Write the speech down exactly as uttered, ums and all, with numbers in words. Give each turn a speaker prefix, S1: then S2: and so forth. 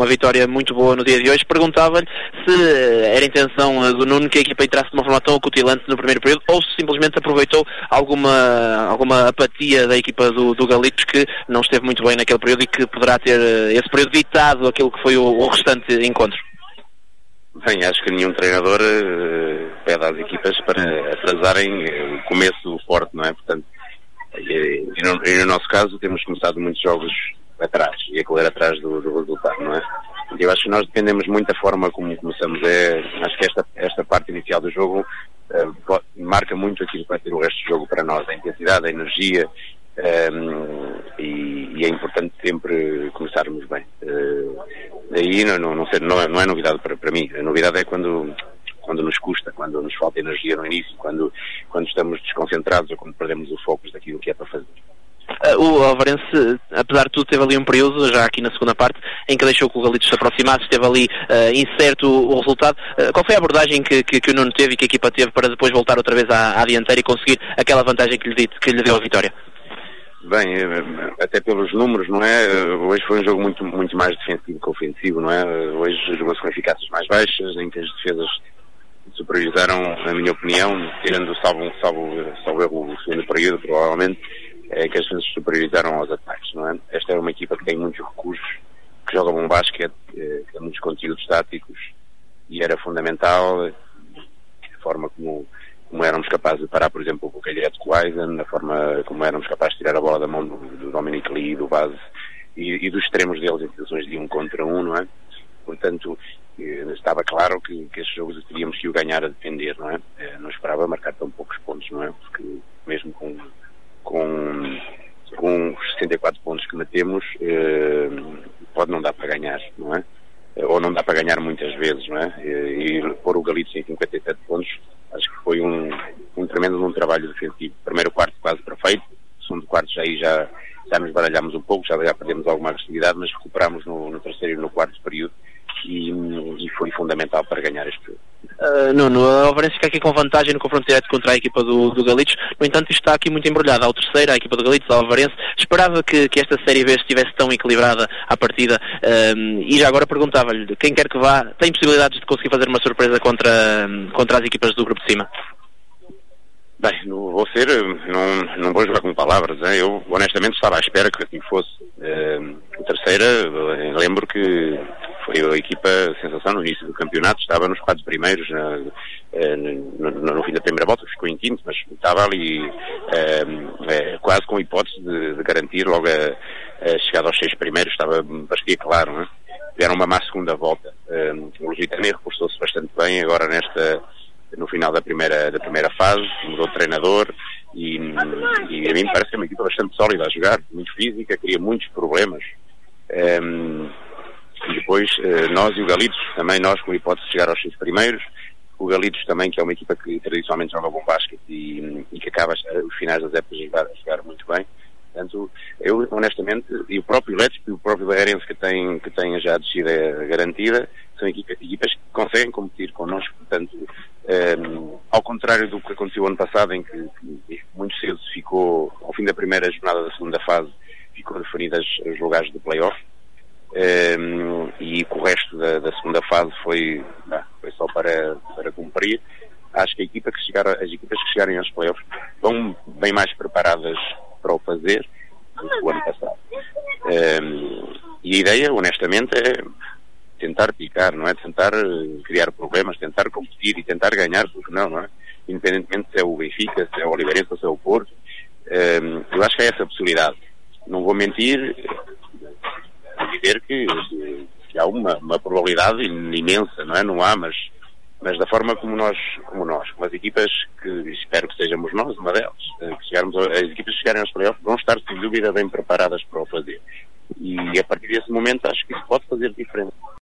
S1: uma vitória muito boa no dia de hoje. Perguntava-lhe se era intenção do Nuno que a equipa entrasse de uma forma tão acutilante no primeiro período ou se simplesmente aproveitou alguma, alguma apatia da equipa do, do Galitos, que não esteve muito bem naquele período e que poderá ter esse período ditado aquilo que foi o, o restante encontro.
S2: Bem, acho que nenhum treinador uh, pede às equipas para atrasarem o começo forte, não é? Portanto, e, e, no, e no nosso caso temos começado muitos jogos atrás e a correr atrás do, do resultado, não é? Eu acho que nós dependemos muito da forma como começamos. É, acho que esta, esta parte inicial do jogo uh, pode, marca muito aquilo que vai ter o resto do jogo para nós, a intensidade, a energia, um, e, e é importante sempre começarmos bem. Uh, daí não, não, não, sei, não, é, não é novidade para, para mim. A novidade é quando, quando nos custa, quando nos falta energia no início, quando, quando estamos desconcentrados ou quando perdemos o foco daquilo que é para fazer.
S1: Uh, o Alvarense, apesar de tudo, teve ali um período, já aqui na segunda parte, em que deixou que o Galitos se aproximasse, esteve ali uh, incerto o, o resultado. Uh, qual foi a abordagem que, que, que o Nuno teve e que a equipa teve para depois voltar outra vez à, à dianteira e conseguir aquela vantagem que lhe, que lhe deu a vitória?
S2: Bem, até pelos números, não é? Hoje foi um jogo muito, muito mais defensivo que ofensivo, não é? Hoje jogou-se com eficácias mais baixas, em que as defesas superiorizaram, na minha opinião, tirando salvo, salvo, salvo erro o segundo período, provavelmente, é que as defesas superiorizaram aos ataques, não é? Esta é uma equipa que tem muitos recursos, que joga bom basquete, que tem muitos conteúdos táticos, e era fundamental a forma como, como éramos capazes de parar, por exemplo, o Calhete com o Eisen, a forma como éramos capazes de tirar a bola da mão do, do Dominic Lee, do base, e, e dos extremos deles em situações de um contra um, não é? Portanto, estava claro que, que estes jogos teríamos que o ganhar a defender, não é? Não esperava marcar tão poucos pontos, não é? Porque mesmo com com, com os sessenta e quatro pontos que metemos, eh, pode não dar para ganhar, não é? Ou não dá para ganhar muitas vezes, não é? E, e pôr o Galitos em cinquenta e sete pontos, acho que foi um, um tremendo um trabalho defensivo. Primeiro quarto quase perfeito, segundo quarto já aí já, já nos baralhámos um pouco, já, já perdemos alguma agressividade, mas recuperámos no, no terceiro e no quarto período e, e foi fundamental para ganhar este jogo.
S1: Uh, Nuno, o Alvarense fica aqui com vantagem no confronto direto contra a equipa do, do Galitos. No entanto, isto está aqui muito embrulhado. Ao terceiro, a equipa do Galitos, ao Alvarense. Esperava que, que esta Série B estivesse tão equilibrada à partida. Um, e já agora perguntava-lhe, quem quer que vá, tem possibilidades de conseguir fazer uma surpresa contra, contra as equipas do grupo de cima?
S2: Bem, não vou ser, não, não vou jogar com palavras, hein? Eu honestamente estava à espera que assim fosse. Uh, a terceira, lembro que foi a equipa sensação no início do campeonato, estava nos quatro primeiros, na, no, no, no fim da primeira volta, ficou em quinto, mas estava ali uh, uh, quase com a hipótese de, de garantir logo a, a chegada aos seis primeiros, estava bastante claro, não é? Deram uma má segunda volta. Uh, o Lusitânia reforçou-se bastante bem agora nesta... no final da primeira, da primeira fase, mudou de treinador e, e a mim me parece ser uma equipa bastante sólida a jogar, muito física, cria muitos problemas. Um, e depois nós e o Galitos, também nós com a hipótese de chegar aos seis primeiros, o Galitos também, que é uma equipa que tradicionalmente joga bom basquete e, e que acaba os finais das épocas a jogar, a jogar muito bem. Portanto, eu honestamente, e o próprio Elétrico e o próprio Barreirense que tem, que tem já a descida garantida, são equipas, equipas que conseguem competir connosco. Portanto, um, ao contrário do que aconteceu ano passado, em que, que muito cedo se ficou, ao fim da primeira jornada da segunda fase, ficou definidas os lugares do play-off, um, e que o resto da, da segunda fase foi, não, foi só para, para cumprir. Acho que a equipa que chegar, as equipas que chegarem aos play-offs vão bem mais preparadas para o fazer do que o ano passado. Um, e a ideia, honestamente, é tentar picar, não é? Tentar criar problemas, tentar competir e tentar ganhar, porque não, não é? Independentemente se é o Benfica, se é o Oliveirense ou se é o Porto, um, eu acho que é essa a possibilidade. Não vou mentir, vou dizer que, que há uma, uma probabilidade imensa, não é? Não há, mas mas da forma como nós, como nós, com as equipas que espero que sejamos nós, uma delas, que chegarmos, as equipas que chegarem aos playoffs vão estar sem dúvida bem preparadas para o fazer. E a partir desse momento acho que isso pode fazer diferença.